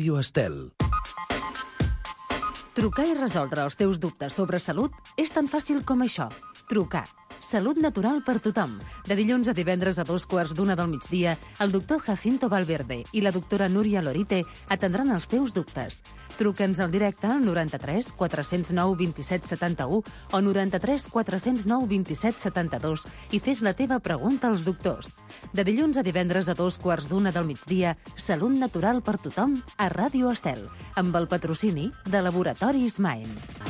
Ràdio Estel. Trucar i resoldre els teus dubtes sobre salut és tan fàcil com això. Trucar. Salut natural per tothom. De dilluns a divendres a 2:15 del migdia, el doctor Jacinto Valverde i la doctora Núria Lorite atendran els teus dubtes. Truca'ns al directe al 93 409 27 71 o 93 409 27 72 i fes la teva pregunta als doctors. De dilluns a divendres a 2:15 del migdia, Salut natural per tothom a Ràdio Estel, amb el patrocini de Laboratoris Maen.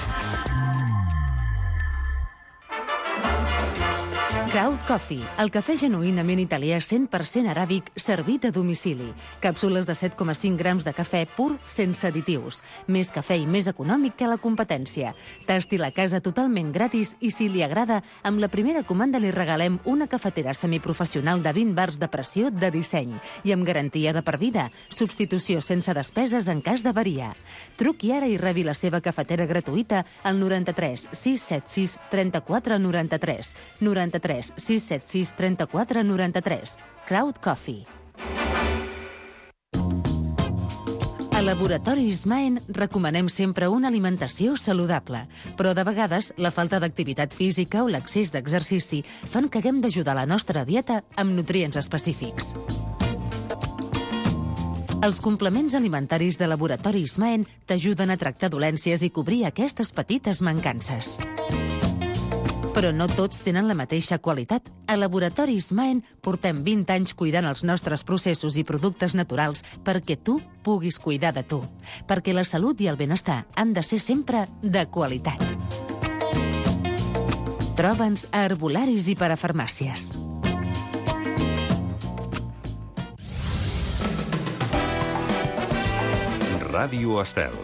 Crowd Coffee, el cafè genuïnament italià 100% aràbic servit a domicili. Càpsules de 7,5 grams de cafè pur sense additius. Més cafè i més econòmic que la competència. Tasti la casa totalment gratis i si li agrada, amb la primera comanda li regalem una cafetera semiprofessional de 20 bars de pressió de disseny i amb garantia de per vida. Substitució sense despeses en cas d'avaria. Truqui ara i rebi la seva cafetera gratuïta al 93 676 34 93. 93 676 34 93. Crowd Coffee. A Laboratoris Maen recomanem sempre una alimentació saludable, però de vegades la falta d'activitat física o l'excés d'exercici fan que haguem d'ajudar la nostra dieta amb nutrients específics. Els complements alimentaris de Laboratoris Maen t'ajuden a tractar dolències i cobrir aquestes petites mancances. Però no tots tenen la mateixa qualitat. A Laboratoris Maen portem 20 anys cuidant els nostres processos i productes naturals perquè tu puguis cuidar de tu. Perquè la salut i el benestar han de ser sempre de qualitat. Troba'ns a herbolaris i parafarmàcies. Ràdio Estel.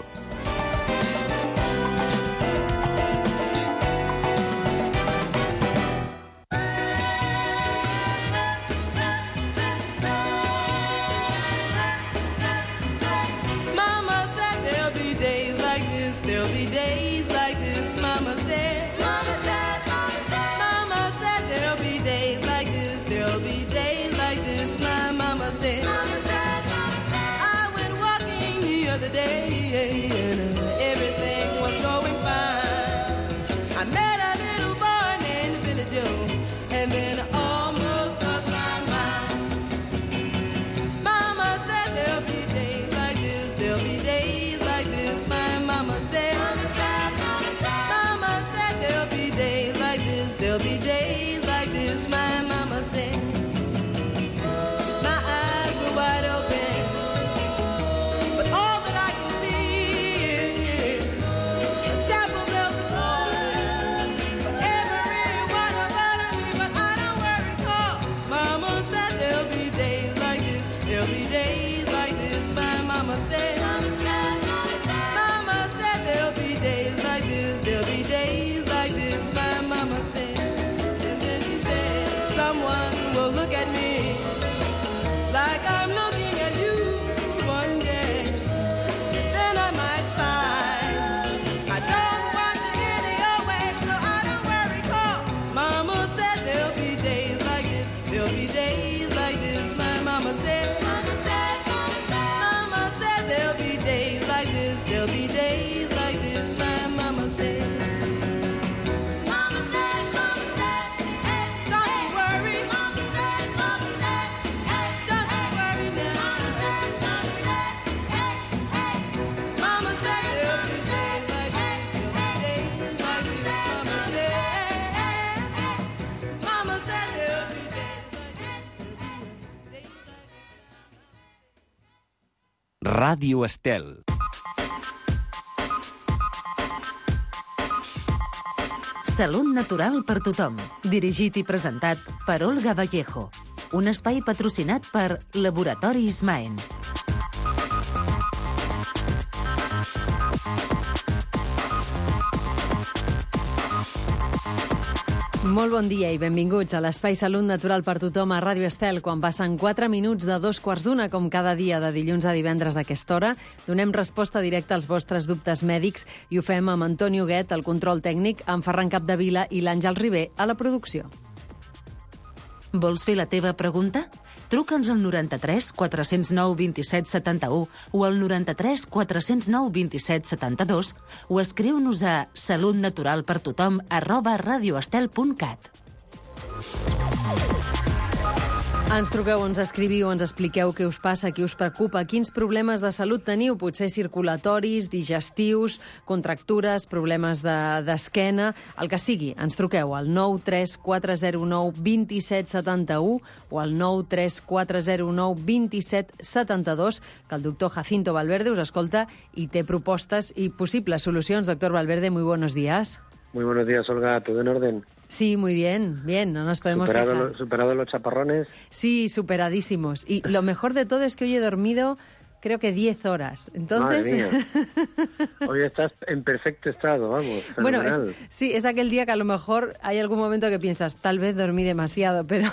Ràdio Estel. Salut natural per tothom. Dirigit i presentat per Olga Vallejo. Un espai patrocinat per Laboratoris Maen. Molt bon dia i benvinguts a l'Espai Salut Natural per tothom a Ràdio Estel. Quan passen 4 minuts de 2:15, com cada dia de dilluns a divendres a aquesta hora, donem resposta directa als vostres dubtes mèdics i ho fem amb Antoni Huguet, el control tècnic, amb Ferran Capdevila i l'Àngel Ribé a la producció. Vols fer la teva pregunta? Truca'ns al 93 409 27 71 o al 93 409 27 72 o escriu-nos a salutnaturalpertothom@radioestel.cat. Ens truqueu, ens escriviu, ens expliqueu què us passa, què us preocupa, quins problemes de salut teniu, potser circulatoris, digestius, contractures, problemes d'esquena, el que sigui. Ens truqueu al 93 409 27 71 o al 93 409 27 72, que el doctor Jacinto Valverde us escolta i té propostes i possibles solucions. Doctor Valverde, muy buenos días. Muy buenos días, Olga. ¿Todo en orden? Sí, muy bien, no nos podemos quejar. ¿Superado los chaparrones? Sí, superadísimos. Y lo mejor de todo es que hoy he dormido, creo que 10 horas. Entonces... Madre mía. Hoy estás en perfecto estado, vamos. Bueno, es aquel día que a lo mejor hay algún momento que piensas, tal vez dormí demasiado, pero...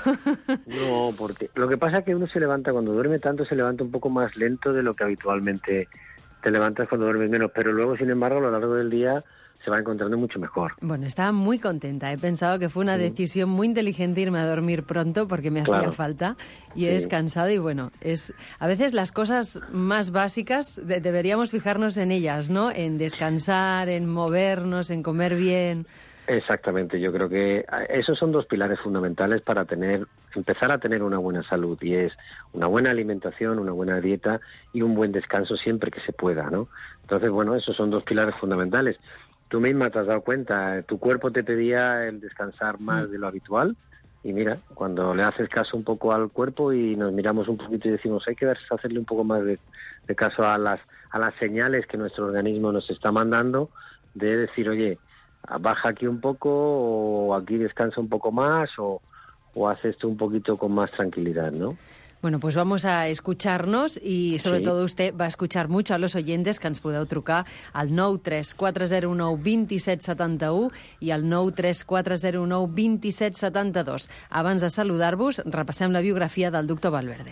No, porque lo que pasa es que uno se levanta, cuando duerme tanto, se levanta un poco más lento de lo que habitualmente te levantas cuando duermes menos. Pero luego, sin embargo, a lo largo del día se va encontrando mucho mejor. Bueno, estaba muy contenta. He pensado que fue una decisión muy inteligente irme a dormir pronto porque me hacía falta y he descansado y bueno, a veces las cosas más básicas deberíamos fijarnos en ellas, ¿no? En descansar, en movernos, en comer bien. Exactamente, yo creo que esos son dos pilares fundamentales para empezar a tener una buena salud, y es una buena alimentación, una buena dieta y un buen descanso siempre que se pueda, ¿no? Entonces, bueno, esos son dos pilares fundamentales. Tú misma te has dado cuenta, tu cuerpo te pedía el descansar más de lo habitual y mira, cuando le haces caso un poco al cuerpo y nos miramos un poquito y decimos hay que hacerle un poco más de caso a las señales que nuestro organismo nos está mandando, de decir, oye, baja aquí un poco o aquí descansa un poco más o haz esto un poquito con más tranquilidad, ¿no? Bueno, pues vamos a escucharnos i sobretot usted va a escuchar mucho a los oyentes que ens podeu trucar al 93 409 27 71 i al 93 409 27 72. Abans de saludar-vos, repassem la biografia del doctor Valverde.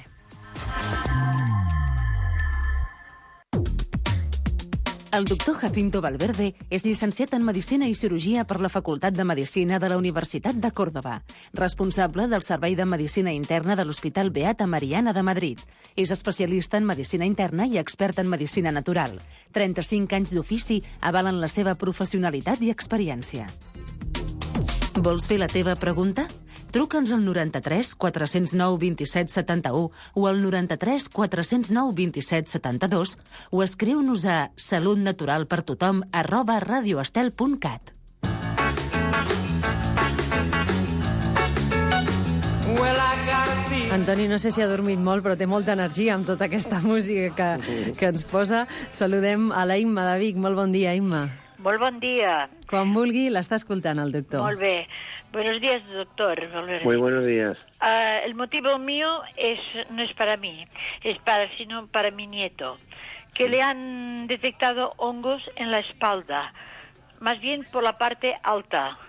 El doctor Jacinto Valverde és llicenciat en Medicina i Cirurgia per la Facultat de Medicina de la Universitat de Còrdova, responsable del Servei de Medicina Interna de l'Hospital Beata Mariana de Madrid. És especialista en Medicina Interna i expert en Medicina Natural. 35 anys d'ofici avalen la seva professionalitat i experiència. Vols fer la teva pregunta? Truca'ns al 93 409 27 71 o al 93 409 27 72 o escriu-nos a salutnaturalpertothom@radioestel.cat. Antoni, no sé si ha dormit molt, però té molta energia amb tota aquesta música que ens posa. Saludem a la Imma de Vic. Molt bon dia, Imma. Molt bon dia. Quan vulgui, l'està escoltant el doctor. Molt bé. Buenos días, doctor Valverde. Muy buenos días. El motivo mío no es para mí, sino para mi nieto, que le han detectado hongos en la espalda, más bien por la parte alta.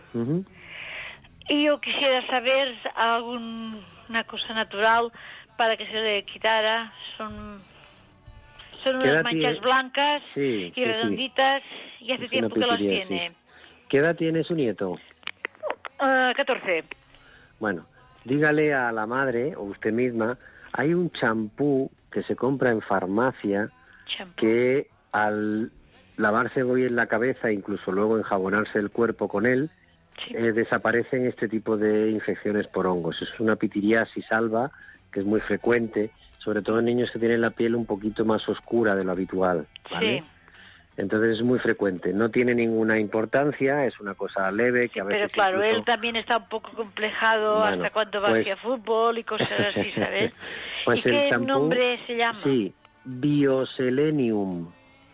Y yo quisiera saber alguna cosa natural para que se le quitara. Son unas manchas blancas y redonditas, y hace tiempo que las tiene. Sí. ¿Qué edad tiene su nieto? 14. Bueno, dígale a la madre o usted misma, hay un champú que se compra en farmacia que al lavarse bien la cabeza, incluso luego enjabonarse el cuerpo con él, desaparecen este tipo de infecciones por hongos. Es una pitiriasis alba que es muy frecuente, sobre todo en niños que tienen la piel un poquito más oscura de lo habitual, ¿vale? Sí. Entonces es muy frecuente, no tiene ninguna importancia, es una cosa leve que a veces... Pero claro, incluso... él también está un poco complejado, bueno, hasta cuando va hacia fútbol y cosas así, ¿sabes? Pues ¿y qué champú, nombre se llama? Sí, Bioselenium.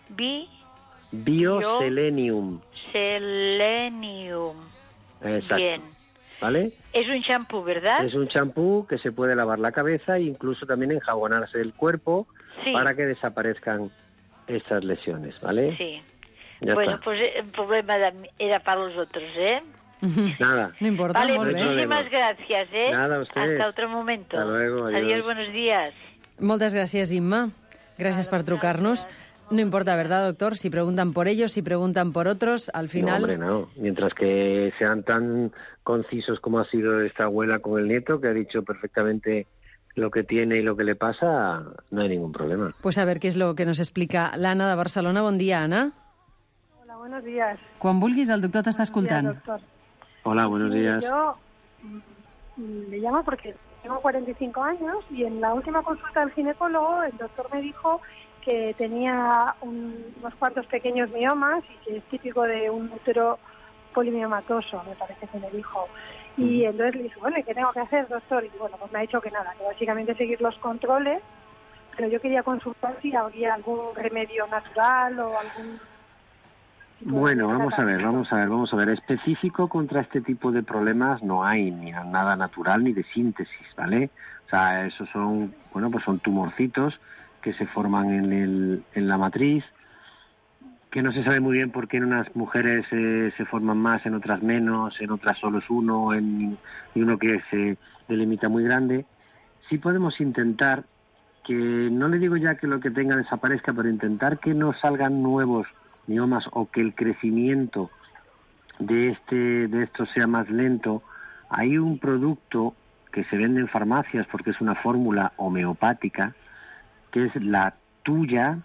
Bioselenium. Selenium. Exacto. Bien. ¿Vale? Es un champú, ¿verdad? Es un champú que se puede lavar la cabeza e incluso también enjabonarse el cuerpo para que desaparezcan estas lesiones, ¿vale? Sí. Ya bueno, está. Pues el problema era para los otros, ¿eh? Nada. No importa, vale, molt bé. muchísimas gracias, ¿eh? Nada, a usted. Hasta otro momento. Hasta luego, adiós. Buenos días. Moltes gràcies, Imma. Gràcies per trucar-nos. No importa, ¿verdad, doctor? Si preguntan por ellos, si preguntan por otros, al final... No, hombre, no. Mientras que sean tan concisos como ha sido esta abuela con el nieto, que ha dicho perfectamente lo que tiene y lo que le pasa, no hay ningún problema. Pues a ver què és lo que nos explica l'Anna de Barcelona. Bon dia, Anna. Hola, buenos días. Quan vulguis, el doctor t'està escoltant. Buenos días, doctor. Hola, buenos días. Yo le llamo porque tengo 45 años y en la última consulta del ginecólogo el doctor me dijo que tenía unos cuantos pequeños miomas y que es típico de un útero polimiomatoso, me parece que me dijo. Y entonces le dije, bueno, ¿y qué tengo que hacer, doctor? Y bueno, pues me ha dicho que nada, que básicamente seguir los controles, pero yo quería consultar si habría algún remedio natural o algún... Bueno, vamos a ver. Específico contra este tipo de problemas no hay ni nada natural ni de síntesis, ¿vale? O sea, esos son, bueno, pues son tumorcitos que se forman en la matriz, que no se sabe muy bien por qué en unas mujeres se forman más, en otras menos, en otras solo es uno, y uno que se delimita muy grande. Sí podemos intentar que, no le digo ya que lo que tenga desaparezca, pero intentar que no salgan nuevos miomas o que el crecimiento de esto sea más lento. Hay un producto que se vende en farmacias porque es una fórmula homeopática, que es la tuya.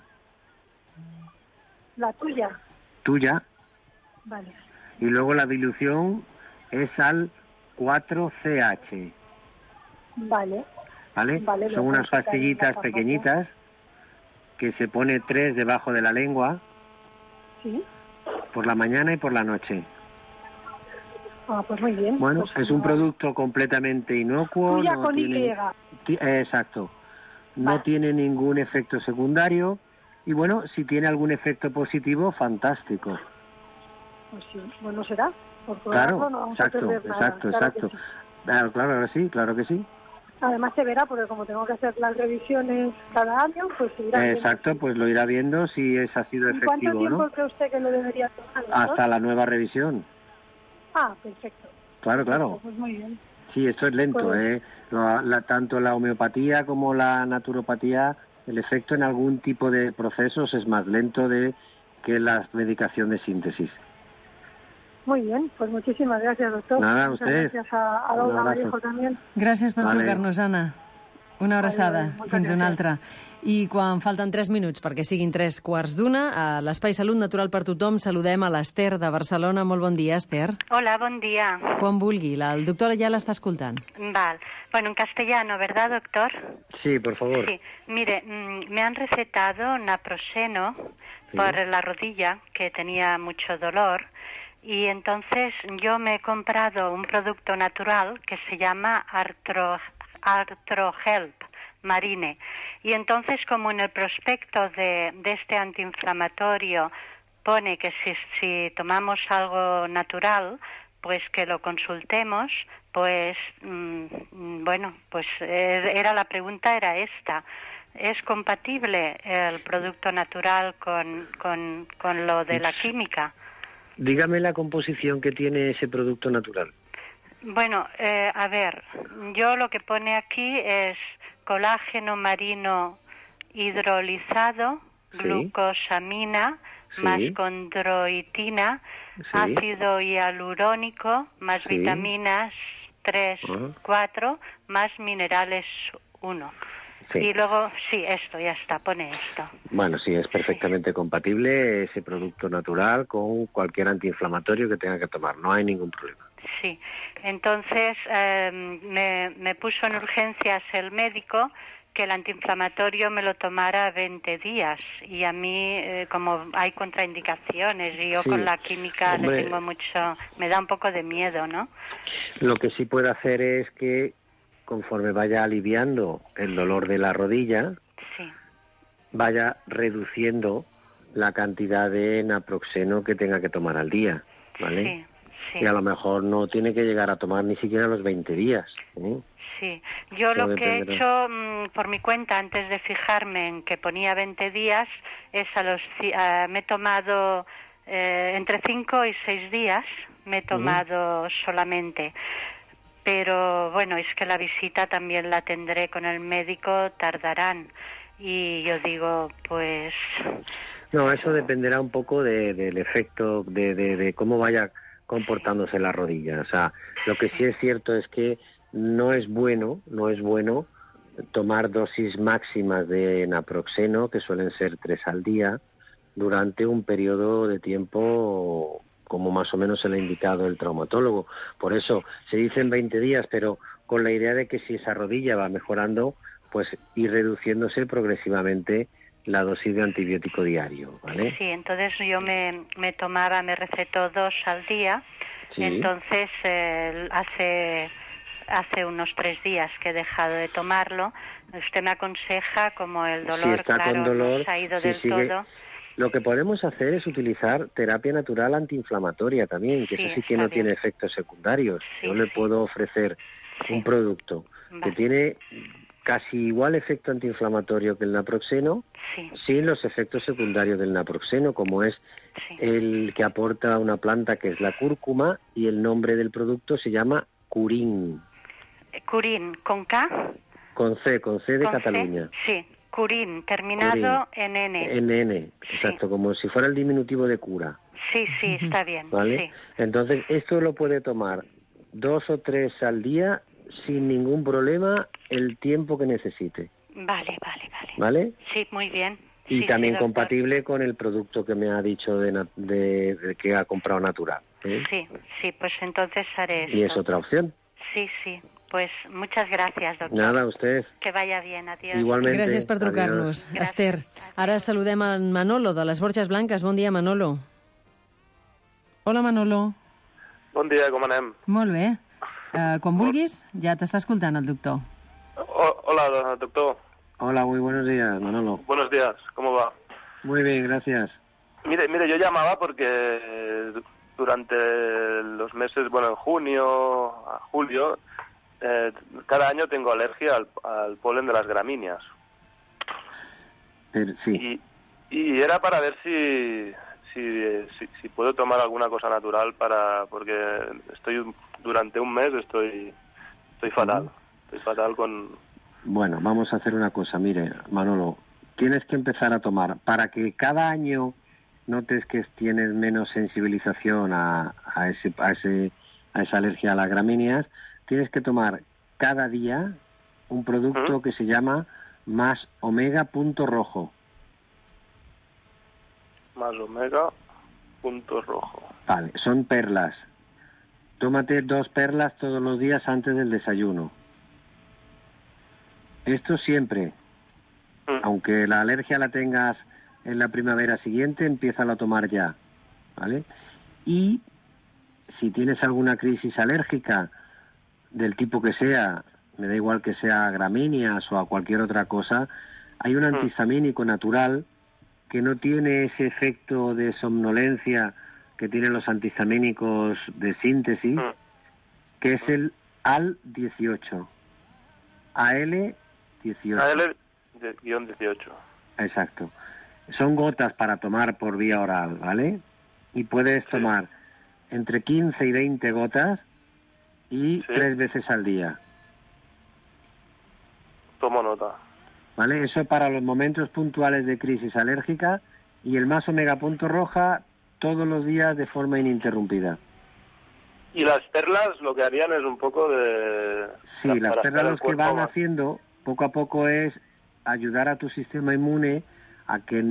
¿La tuya? Tuya. Vale. Y luego la dilución es al 4CH. Vale. ¿Vale? Son unas pastillitas pequeñitas que se pone 3 debajo de la lengua. Sí. Por la mañana y por la noche. Ah, pues muy bien. Bueno, pues es un producto completamente inocuo. Tuya no con tiene... Y. Exacto. No tiene ningún efecto secundario. Y bueno, si tiene algún efecto positivo, fantástico. Pues sí, bueno será. Claro, no vamos a perder nada. Exacto. Claro que sí. Además se verá, porque como tengo que hacer las revisiones cada año, pues se irá Exacto, pues lo irá viendo si ha sido efectivo, ¿Cuánto tiempo ¿no? cree usted que lo debería tomar? Hasta la nueva revisión. Ah, perfecto. Claro. Pues muy bien. Sí, esto es lento, Pues... tanto la homeopatía como la naturopatía, el efecto en algún tipo de procesos es más lento que la medicación de síntesis. Muy bien, pues muchísimas gracias, doctor. Nada, Muchas usted. Gràcies a Olga Vallejo també. Gràcies per trucar-nos, Anna. Una abraçada. Fins una altra. I quan falten 3 minuts perquè siguin 3:15, a l'Espai Salut Natural per Tothom saludem a l'Ester de Barcelona. Molt bon dia, Esther. Hola, bon dia. Quan vulgui, el doctor ja l'està escoltant. Vale. Bueno, en castellano, ¿verdad, doctor? Sí, por favor. Sí. Mire, me han recetado naproxeno por la rodilla, que tenía mucho dolor, y entonces yo me he comprado un producto natural que se llama Arthrohelp Marine. Y entonces, como en el prospecto de este antiinflamatorio pone que si tomamos algo natural, pues que lo consultemos, pues bueno, pues era la pregunta era esta. ¿Es compatible el producto natural con lo de la química? Dígame la composición que tiene ese producto natural. Bueno, a ver, yo lo que pone aquí es colágeno marino hidrolizado, glucosamina, más condroitina, ácido hialurónico, más vitaminas 3, 4, más minerales 1. Sí. Y luego, sí, esto, ya está, pone esto. Bueno, sí, es perfectamente compatible ese producto natural con cualquier antiinflamatorio que tenga que tomar, no hay ningún problema. Sí, entonces me puso en urgencias el médico que el antiinflamatorio me lo tomara 20 días y a mí, como hay contraindicaciones y yo con la química le tengo mucho, me da un poco de miedo, ¿no? Lo que sí puede hacer es que conforme vaya aliviando el dolor de la rodilla, vaya reduciendo la cantidad de naproxeno que tenga que tomar al día, ¿vale? Sí. Y a lo mejor no tiene que llegar a tomar ni siquiera los 20 días. Sí, yo lo que he hecho por mi cuenta, antes de fijarme en que ponía 20 días, es me he tomado entre 5 y 6 días, me he tomado solamente. Pero bueno, es que la visita también la tendré con el médico, tardarán. Y yo digo, pues... No, eso dependerá un poco del efecto, de cómo vaya comportándose la rodilla. O sea, lo que sí es cierto es que no es bueno tomar dosis máximas de naproxeno, que suelen ser 3 al día, durante un periodo de tiempo como más o menos se le ha indicado el traumatólogo. Por eso se dicen 20 días, pero con la idea de que si esa rodilla va mejorando, pues ir reduciéndose progresivamente la dosis de antibiótico diario, ¿vale? Sí, entonces yo me recetó 2 al día, sí. Entonces hace unos 3 días que he dejado de tomarlo. Usted me aconseja, como el dolor, si está claro, con dolor, no se ha ido si del sigue... todo. Lo que podemos hacer es utilizar terapia natural antiinflamatoria también, que eso sí que no tiene efectos secundarios. Yo le puedo ofrecer un producto que tiene casi igual efecto antiinflamatorio que el naproxeno, sin los efectos secundarios del naproxeno, como es el que aporta una planta que es la cúrcuma, y el nombre del producto se llama Curín. Curín, ¿con K? Con C de ¿Con Cataluña. C? Sí. Curín, terminado en N. En N, exacto, como si fuera el diminutivo de cura. Sí, está bien. ¿Vale? Sí. Entonces, esto lo puede tomar 2 o 3 al día sin ningún problema, el tiempo que necesite. Vale. ¿Vale? Sí, muy bien. Y también compatible con el producto que me ha dicho de que ha comprado natural. Sí, pues entonces haré eso. Y es otra opción. Sí. Pues muchas gràcies, doctor. Nada, a usted. Que vaya bien, adiós. Igualmente. Gràcies per trucar-nos, Esther. Ara saludem en Manolo, de les Borges Blanques. Bon dia, Manolo. Hola, Manolo. Bon dia, com anem? Molt bé. Quan vulguis, ja t'està escoltant el doctor. Hola, doctor. Hola, muy buenos días, Manolo. Buenos días, ¿cómo va? Muy bien, gracias. Mire, yo llamaba porque durante los meses, en junio a julio, cada año tengo alergia al polen de las gramíneas. Sí. Y era para ver si puedo tomar alguna cosa natural porque durante un mes estoy fatal. Estoy fatal con... Bueno, vamos a hacer una cosa, mire, Manolo, tienes que empezar a tomar, para que cada año notes que tienes menos sensibilización a esa alergia a las gramíneas, tienes que tomar cada día un producto que se llama Más Omega Punto Rojo. Más Omega Punto Rojo. Vale, son perlas. Tómate 2 perlas todos los días antes del desayuno. Esto siempre. Aunque la alergia la tengas en la primavera siguiente, empiézalo a tomar ya, ¿vale? Y si tienes alguna crisis alérgica, del tipo que sea, me da igual que sea a gramíneas o a cualquier otra cosa, hay un antihistamínico natural que no tiene ese efecto de somnolencia que tienen los antihistamínicos de síntesis, que es el AL18. AL18. AL-18. Exacto. Son gotas para tomar por vía oral, ¿vale? Y puedes tomar entre 15 y 20 gotas y 3 veces al día. Tomo nota. ¿Vale? Eso para los momentos puntuales de crisis alérgica, y el Más Omega Punto Roja todos los días de forma ininterrumpida. Y las perlas lo que harían es un poco de... Sí, las perlas lo que van haciendo poco a poco es ayudar a tu sistema inmune a que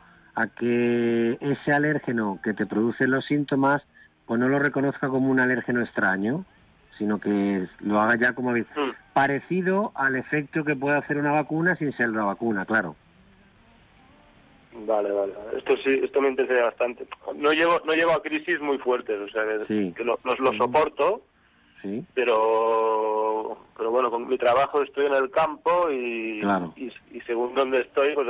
ese alérgeno que te produce los síntomas, pues no lo reconozca como un alérgeno extraño, sino que lo haga ya como parecido al efecto que puede hacer una vacuna sin ser la vacuna, claro. Vale. Esto me interesa bastante. No llego a crisis muy fuertes, o sea, que lo soporto, pero bueno, con mi trabajo estoy en el campo y según donde estoy, pues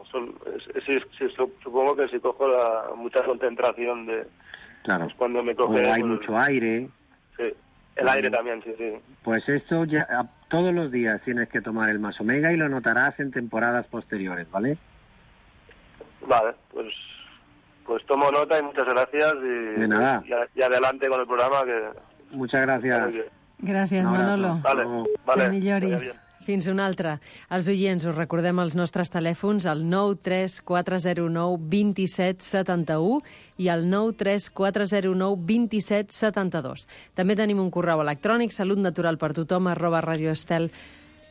supongo que si cojo mucha concentración pues cuando me coge... O hay mucho aire. Sí. El aire también, sí. Pues esto ya todos los días tienes que tomar el Más Omega y lo notarás en temporadas posteriores, ¿vale? Vale, pues tomo nota y muchas gracias de nada. Y adelante con el programa. Muchas gracias. Gràcies, Manolo. Vale. Que milloris. Fins una altra. Els oients, us recordem els nostres telèfons, el 93409 2771 i el 93409 2772. També tenim un correu electrònic, salutnaturalpertothom@radioestel.com.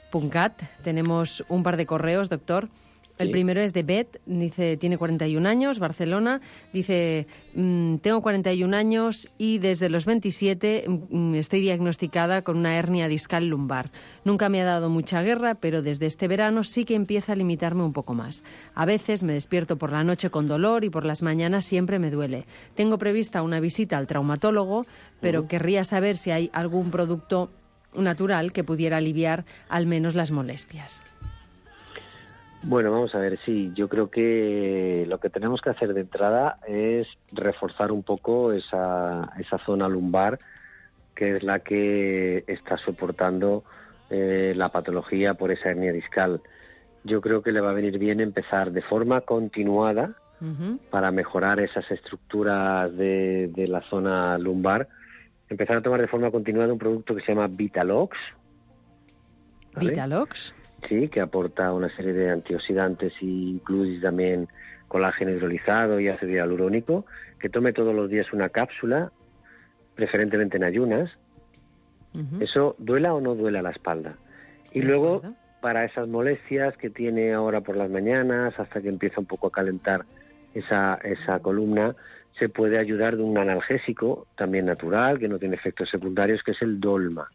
radioestel.cat. Tenemos un par de correos, doctor. El primero es de Bet, dice, tiene 41 años, Barcelona. Dice, tengo 41 años y desde los 27 estoy diagnosticada con una hernia discal lumbar. Nunca me ha dado mucha guerra, pero desde este verano sí que empieza a limitarme un poco más. A veces me despierto por la noche con dolor y por las mañanas siempre me duele. Tengo prevista una visita al traumatólogo, pero querría saber si hay algún producto natural que pudiera aliviar al menos las molestias. Bueno, vamos a ver, sí, yo creo que lo que tenemos que hacer de entrada es reforzar un poco esa zona lumbar, que es la que está soportando la patología por esa hernia discal. Yo creo que le va a venir bien empezar de forma continuada para mejorar esas estructuras de la zona lumbar, empezar a tomar de forma continuada un producto que se llama Vitalox. ¿Vale? ¿Vitalox? Sí, que aporta una serie de antioxidantes y incluye también colágeno hidrolizado y ácido hialurónico, que tome todos los días una cápsula, preferentemente en ayunas. Eso duela o no duela la espalda. Y luego, para esas molestias que tiene ahora por las mañanas, hasta que empieza un poco a calentar esa columna, se puede ayudar de un analgésico, también natural, que no tiene efectos secundarios, que es el Dolma.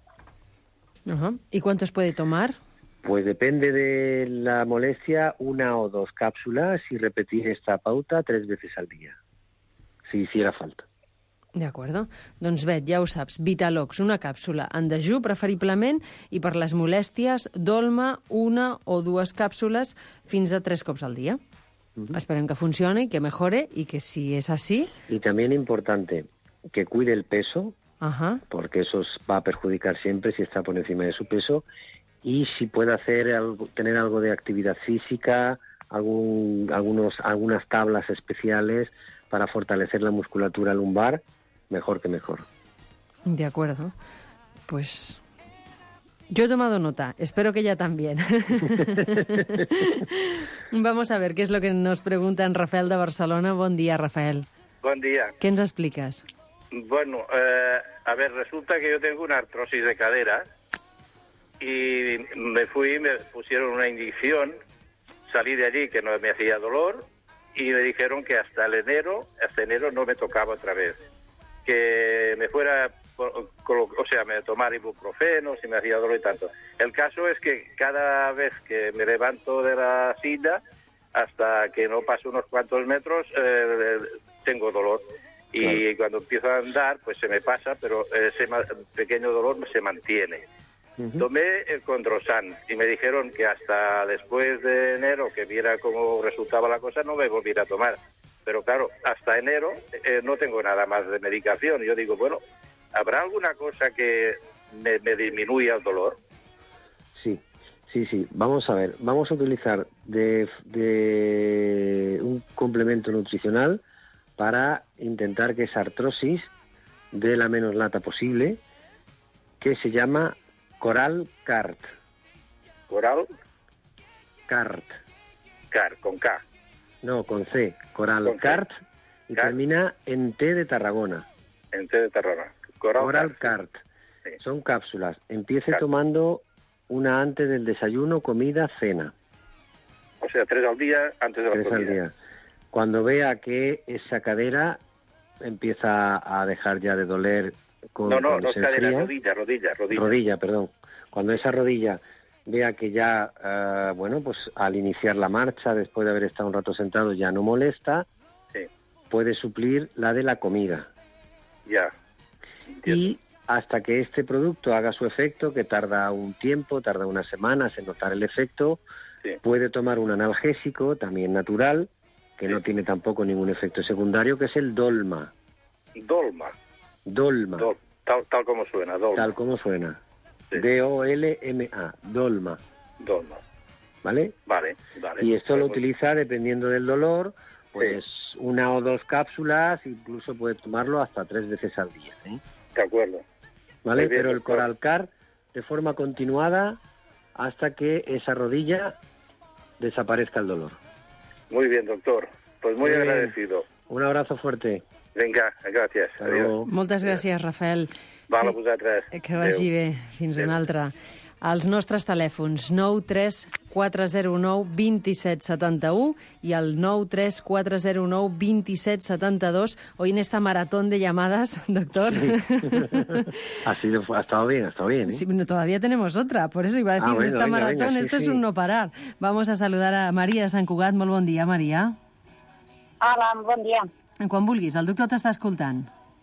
¿Y cuántos puede tomar? Pues depende de la molestia, 1 o 2 cápsulas y repetir esta pauta 3 veces al día, si hiciera falta. D'acord. Doncs Bet, ja ho saps, Vitalox, una càpsula en dejú preferiblement i per les molèsties Dolma 1 o 2 cápsulas fins a 3 cops al dia. Esperem que funcione, que mejore y que si es así... Y también importante, que cuide el peso, porque eso va a perjudicar siempre si está por encima de su peso. Y si puede tener algo de actividad física, algunas tablas especiales para fortalecer la musculatura lumbar, mejor que mejor. De acuerdo. Pues yo he tomado nota, espero que ella también. Vamos a ver qué es lo que nos preguntan Rafael de Barcelona. Bon dia, Rafael. Bon dia. ¿Qué nos explicas? Bueno, a ver, resulta que yo tengo una artrosis de cadera y me pusieron una inyección, salí de allí que no me hacía dolor y me dijeron que hasta enero no me tocaba otra vez, que me fuera, me tomara ibuprofeno si me hacía dolor y tanto. El caso es que cada vez que me levanto de la silla, hasta que no paso unos cuantos metros, tengo dolor. Y cuando empiezo a andar, pues se me pasa, pero ese pequeño dolor se mantiene. Tomé el Condrosan y me dijeron que hasta después de enero, que viera cómo resultaba la cosa, no me volviera a tomar. Pero claro, hasta enero no tengo nada más de medicación. Y yo digo, bueno, ¿habrá alguna cosa que me disminuya el dolor? Sí. Vamos a ver, vamos a utilizar de un complemento nutricional para intentar que esa artrosis dé la menos lata posible, que se llama Coral Cart. ¿Coral? Cart. Cart, con K. No, con C. Coral Cart y termina en T de Tarragona. En T de Tarragona. Coral Cart. Sí. Son cápsulas. Empiece tomando una antes del desayuno, comida, cena. O sea, 3 al día antes de la comida. 3 al día. Cuando vea que esa cadera empieza a dejar ya de doler... No es cadera, rodilla. Perdón. Cuando esa rodilla vea que ya, pues al iniciar la marcha, después de haber estado un rato sentado, ya no molesta, puede suplir la de la comida. Ya. Y hasta que este producto haga su efecto, que tarda un tiempo, tarda unas semanas en notar el efecto, puede tomar un analgésico, también natural, que no tiene tampoco ningún efecto secundario, que es el Dolma. Dolma. Tal como suena, Dolma. Tal como suena. Sí. D-O-L-M-A, Dolma. ¿Vale? Vale. Y esto lo utiliza dependiendo del dolor, pues 1 o 2 cápsulas, incluso puede tomarlo hasta 3 veces al día. De acuerdo. ¿Vale? Bien, pero el Coral Cart de forma continuada hasta que esa rodilla desaparezca el dolor. Muy bien, doctor. Pues muy agradecido. Un abrazo fuerte. Vinga, gràcies. Moltes gràcies, Rafael. Val, a vosaltres. Que vagi bé. Fins una altra. Els nostres telèfons 934092771 i el 934092772. Hoy en esta maratón de llamadas, doctor. Sí. Ha estado bien, ¿eh? Sí, todavía tenemos otra, por eso iba a decir, bueno, esta maratón, sí, esto es un no parar. Vamos a saludar a Maria de Sant Cugat. Molt bon dia, Maria. Hola, bon dia. Quan vulguis, el doctor t'està escoltant.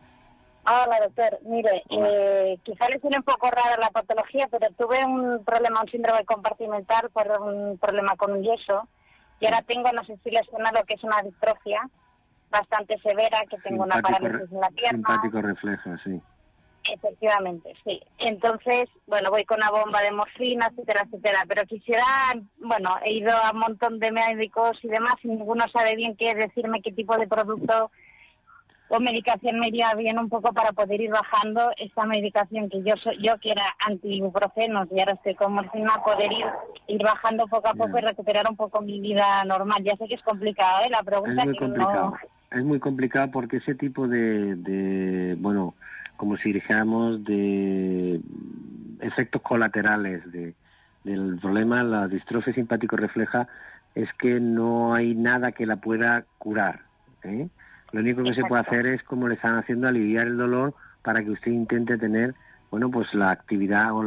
Hola, doctor. Mire, quizá le suene un poco rara la patología, pero tuve un problema, un síndrome compartimental por un problema con un yeso. Y ahora tengo, no sé si le suena lo que es una distrofia bastante severa, que tengo una parálisis en la pierna. Simpático refleja, sí. Efectivamente, sí. Entonces, bueno, voy con una bomba de morfina, etcétera, etcétera. Pero quisiera, bueno, he ido a un montón de médicos y demás, y ninguno sabe bien qué decirme, qué tipo de producto o medicación me iría bien un poco para poder ir bajando esta medicación que yo que era antiibuprofenos y ahora estoy con morfina, poder ir bajando poco a poco y recuperar un poco mi vida normal. Ya sé que es complicado, la pregunta es muy complicado. Es muy complicado porque ese tipo de bueno, como si dijéramos de efectos colaterales del problema, la distrofia simpático refleja, es que no hay nada que la pueda curar, ¿eh? Lo único que se puede hacer es, como le están haciendo, aliviar el dolor para que usted intente tener, bueno, pues la actividad o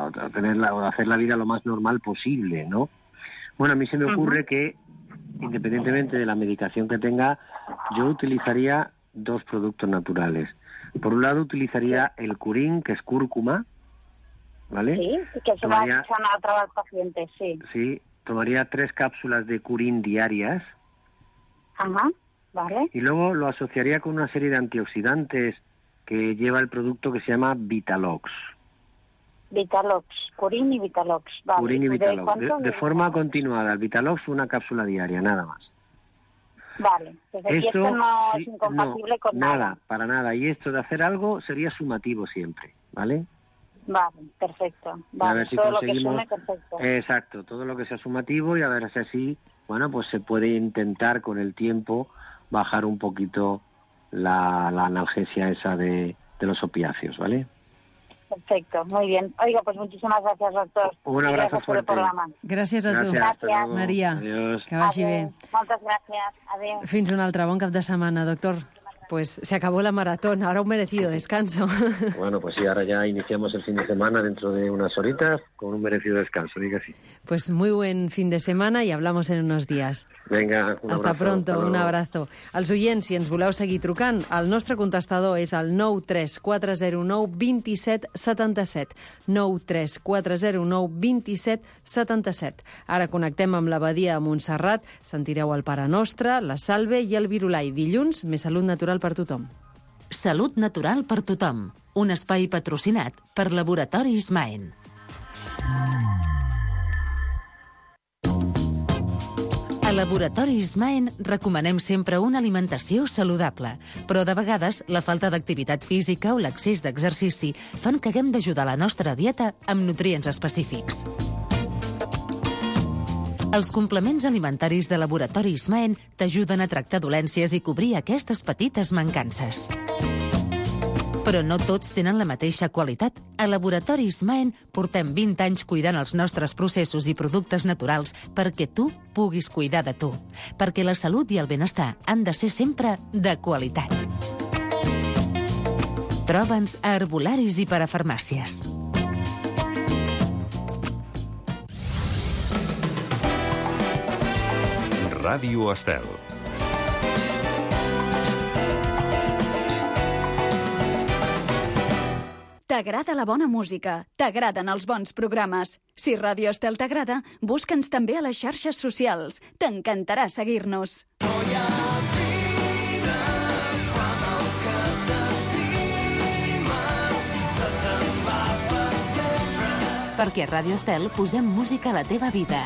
hacer la vida lo más normal posible, ¿no? Bueno, a mí se me ocurre que, independientemente de la medicación que tenga, yo utilizaría dos productos naturales. Por un lado, utilizaría el curín, que es cúrcuma, ¿vale? Sí, que se va a tratar al paciente, sí. Sí, tomaría 3 cápsulas de curín diarias. Ajá. Vale. Y luego lo asociaría con una serie de antioxidantes que lleva el producto que se llama Vitalox. Vitalox, Curín y Vitalox. Vale. Curín y Vitalox. De forma continuada. El Vitalox, una cápsula diaria, nada más. Vale. Entonces, esto no es incompatible con nada. Para nada. Y esto de hacer algo sería sumativo siempre, ¿vale? Vale, perfecto. Vale, a ver si todo conseguimos... lo que sume, perfecto. Exacto, todo lo que sea sumativo y a ver si así, bueno, pues se puede intentar con el tiempo bajar un poquito la analgesia esa de los opiáceos, ¿vale? Perfecto, muy bien. Oiga, pues muchísimas gracias, doctor. Un abrazo fuerte. Gràcies a tu. Gràcies. Maria. Adiós. Que vagi bé. Moltes gràcies. Adéu. Fins un altre bon cap de setmana, doctor. Pues se acabó la maratón, ahora un merecido descanso. Bueno, pues sí, ahora ya iniciamos el fin de semana dentro de unas horitas con un merecido descanso, diga así. Pues muy buen fin de semana y hablamos en unos días. Venga, un Hasta abrazo. pronto, Hasta un abrazo. Els oients, si ens voleu seguir trucant, el nostre contestador és el 934092777. 934092777. Ara connectem amb l'abadia de Montserrat, sentireu el Pare Nostre, la Salve i el Virulai. Dilluns, més salut natural per tothom. Salut natural per tothom. Un espai patrocinat per Laboratoris Maen. A Laboratoris Maen recomanem sempre una alimentació saludable, però de vegades la falta d'activitat física o l'excés d'exercici fan que haguem d'ajudar la nostra dieta amb nutrients específics. Els complements alimentaris de Laboratoris Maen t'ajuden a tractar dolències i cobrir aquestes petites mancances. Però no tots tenen la mateixa qualitat. A Laboratoris Maen portem 20 anys cuidant els nostres processos i productes naturals perquè tu puguis cuidar de tu. Perquè la salut i el benestar han de ser sempre de qualitat. Troba'ns a herbolaris i parafarmàcies. Ràdio Estel. T'agrada la bona música, t'agraden els bons programes. Si Ràdio Estel t'agrada, busca'ns també a les xarxes socials. T'encantarà seguir-nos. Perquè a Ràdio Estel posem música a la teva vida.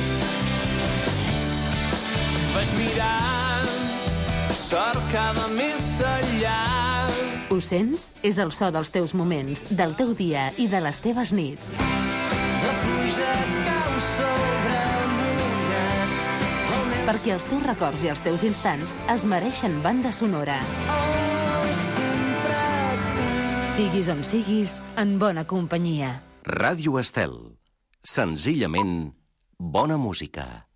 Vaig mirant, cercava més enllà. Ho sents? És el so dels teus moments, del teu dia i de les teves nits. La pluja cau sobre mullat. Perquè els teus records i els teus instants es mereixen banda sonora. Oh, sempre Siguis on siguis, en bona companyia. Ràdio Estel. Senzillament, bona música.